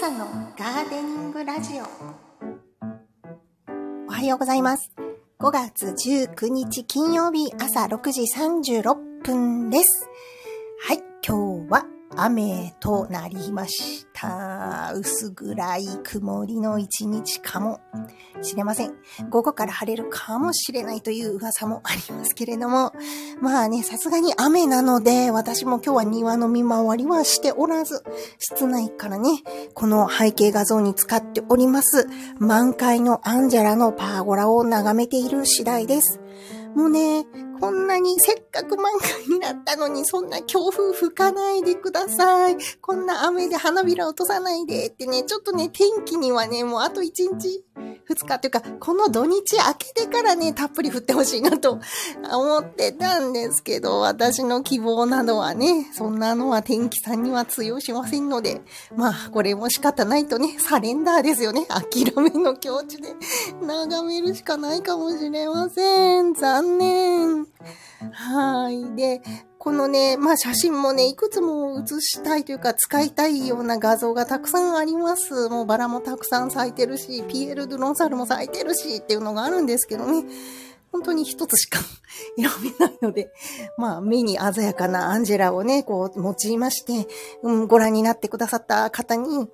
朝のガーデニングラジオ。おはようございます。5月19日金曜日朝6時36分です。はい、今日は雨となりました。薄暗い曇りの一日かもしれません。午後から晴れるかもしれないという噂もありますけれども、まあね、さすがに雨なので、私も今日は庭の見回りはしておらず、室内からね、この背景画像に使っております、満開のアンジェラのパーゴラを眺めている次第です。もうね、こんなにせっかく満開になったのにそんな強風吹かないでください。こんな雨で花びら落とさないでってね、ちょっとね、天気にはね、もうあと1日2日というか、この土日明けてからね、たっぷり降ってほしいなと思ってたんですけど、私の希望などはね、そんなのは天気さんには通用しませんので、まあ、これも仕方ないとね、サレンダーですよね。諦めの境地で眺めるしかないかもしれません。残念。はい。で、このね、まあ写真もね、いくつも写したいというか使いたいような画像がたくさんあります。もうバラもたくさん咲いてるし、ピエール・ドゥ・ロンサルも咲いてるしっていうのがあるんですけどね。本当に一つしか選べないので、まあ目に鮮やかなアンジェラをね、こう用いまして、ご覧になってくださった方に、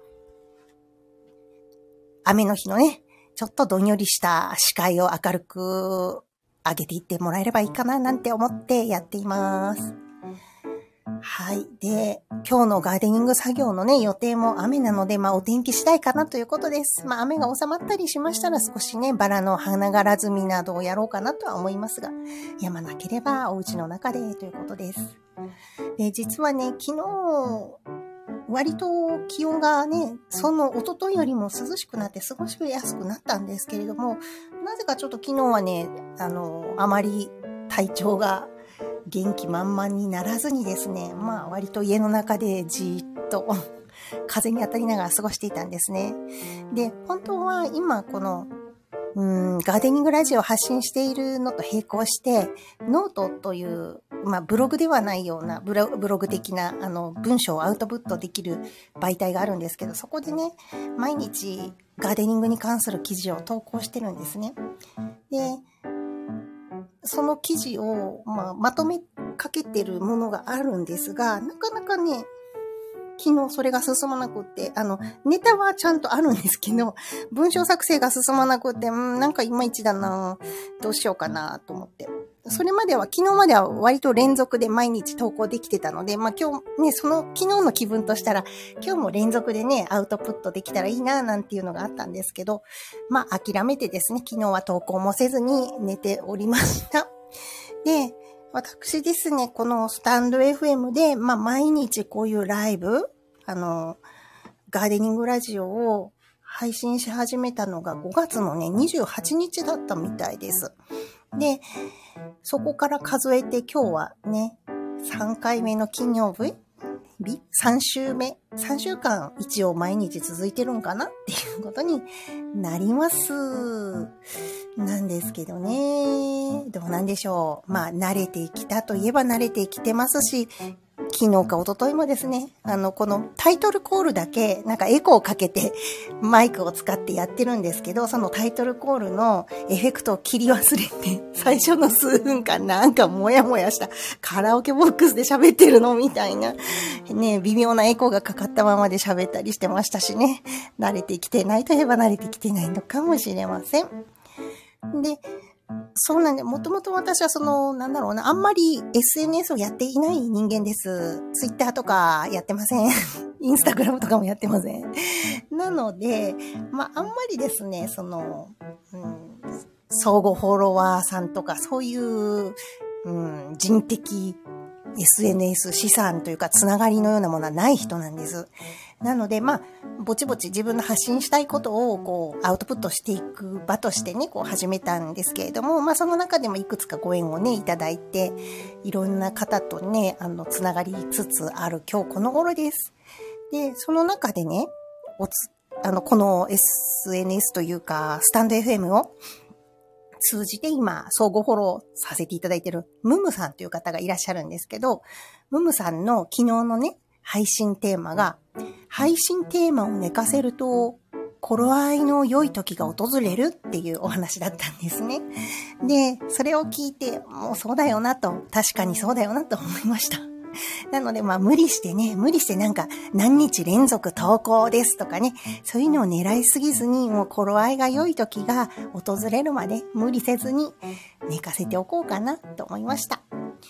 雨の日のね、ちょっとどんよりした視界を明るく上げていってもらえればいいかななんて思ってやっています。はい。で、今日のガーデニング作業のね、予定も雨なので、まあお天気次第かなということです。まあ雨が収まったりしましたら少しね、バラの花柄摘みなどをやろうかなとは思いますが、やまなければお家の中でということです。で、実はね、昨日、割と気温がね、その一昨日よりも涼しくなって過ごしやすくなったんですけれども、なぜかちょっと昨日はね、あまり体調が元気満々にならずにですね、まあ割と家の中でじーっと風に当たりながら過ごしていたんですね。で、本当は今このガーデニングラジオを発信しているのと並行して、ノートという、まあ、ブログではないような、ブログ的な、文章をアウトプットできる媒体があるんですけど、そこでね、毎日ガーデニングに関する記事を投稿してるんですね。で、その記事を、まとめかけてるものがあるんですが、なかなかね、昨日それが進まなくって、ネタはちゃんとあるんですけど、文章作成が進まなくって、なんかいまいちだな、どうしようかなと思って。それまでは、昨日までは割と連続で毎日投稿できてたので、まあ今日ね、昨日の気分としたら、今日も連続でね、アウトプットできたらいいな、なんていうのがあったんですけど、まあ諦めてですね、昨日は投稿もせずに寝ておりました。で、私ですね、このスタンド FM で、まあ、毎日こういうライブ、ガーデニングラジオを配信し始めたのが5月のね、28日だったみたいです。で、そこから数えて今日はね、3回目の金曜日3週目。3週間一応毎日続いてるんかなっていうことになります。なんですけどね。どうなんでしょう。まあ、慣れてきたといえば慣れてきてますし、昨日か一昨日もですね、このタイトルコールだけ、なんかエコーをかけてマイクを使ってやってるんですけど、そのタイトルコールのエフェクトを切り忘れて、最初の数分間なんかモヤモヤしたカラオケボックスで喋ってるのみたいな、ね、微妙なエコーがかかったままで喋ったりしてましたしね、慣れてきてないといえば慣れてきてないのかもしれません。で、そうなんで、もともと私はあんまり SNS をやっていない人間です。ツイッターとかやってません。インスタグラムとかもやってません。なので、まあ、あんまりですね、相互フォロワーさんとか、そういう、人的 SNS 資産というか、つながりのようなものはない人なんです。なので、まあ、ぼちぼち自分の発信したいことを、こう、アウトプットしていく場としてね、こう、始めたんですけれども、まあ、その中でもいくつかご縁をね、いただいて、いろんな方とね、つながりつつある今日この頃です。で、その中でね、この SNS というか、スタンド FM を通じて今、相互フォローさせていただいているムムさんという方がいらっしゃるんですけど、ムムさんの昨日のね、配信テーマが、 配信テーマを寝かせると、頃合いの良い時が訪れるっていうお話だったんですね。で、それを聞いて、もうそうだよなと、確かにそうだよなと思いました。なので無理してなんか何日連続投稿ですとかね、そういうのを狙いすぎずに、もう頃合いが良い時が訪れるまで無理せずに寝かせておこうかなと思いました。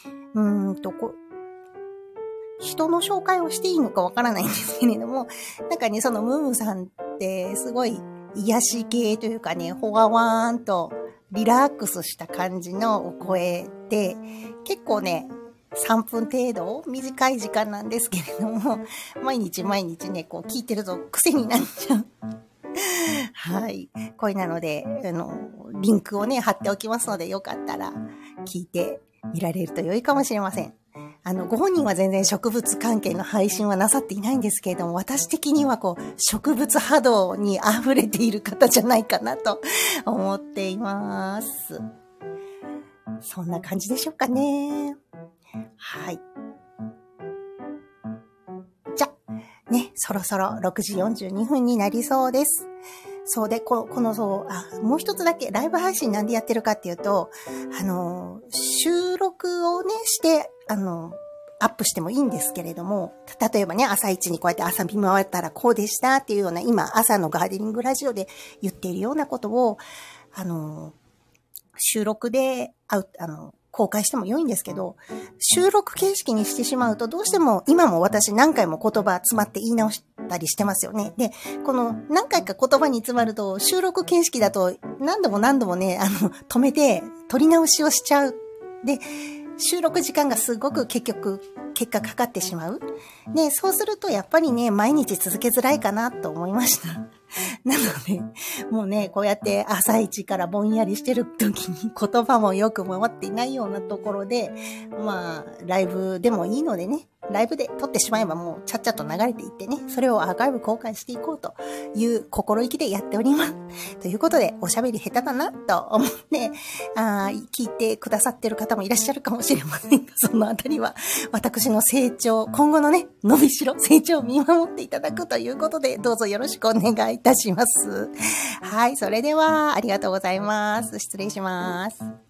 人の紹介をしていいのかわからないんですけれども、なんかね、そのムームさんってすごい癒し系というかね、ほわわーんとリラックスした感じのお声で、結構ね、3分程度短い時間なんですけれども、毎日ね、こう聞いてると癖になっちゃう。はい。これなので、リンクをね、貼っておきますので、よかったら聞いてみられると良いかもしれません。ご本人は全然植物関係の配信はなさっていないんですけれども、私的には植物波動に溢れている方じゃないかなと思っています。そんな感じでしょうかね。はい。じゃ、ね、そろそろ6時42分になりそうです。そうで、もう一つだけライブ配信なんでやってるかっていうと、収録をね、して、アップしてもいいんですけれども、例えばね、朝一にこうやって朝見回ったらこうでしたっていうような、今、朝のガーデニングラジオで言っているようなことを、収録で、公開しても良いんですけど、収録形式にしてしまうとどうしても今も私何回も言葉詰まって言い直したりしてますよね。で、この何回か言葉に詰まると収録形式だと何度もね、止めて取り直しをしちゃう。で、収録時間がすごく結果かかってしまう。で、そうするとやっぱりね、毎日続けづらいかなと思いました。なので、もうね、こうやって朝一からぼんやりしてる時に言葉もよく回っていないようなところで、ライブでもいいのでね、ライブで撮ってしまえばもうちゃっちゃと流れていってね、それをアーカイブ公開していこうという心意気でやっております。ということで、おしゃべり下手だなと思って、聞いてくださってる方もいらっしゃるかもしれませんが、そのあたりは私の成長、今後のね、伸びしろ、成長を見守っていただくということで、どうぞよろしくお願いいたします。はい、それではありがとうございます。失礼します。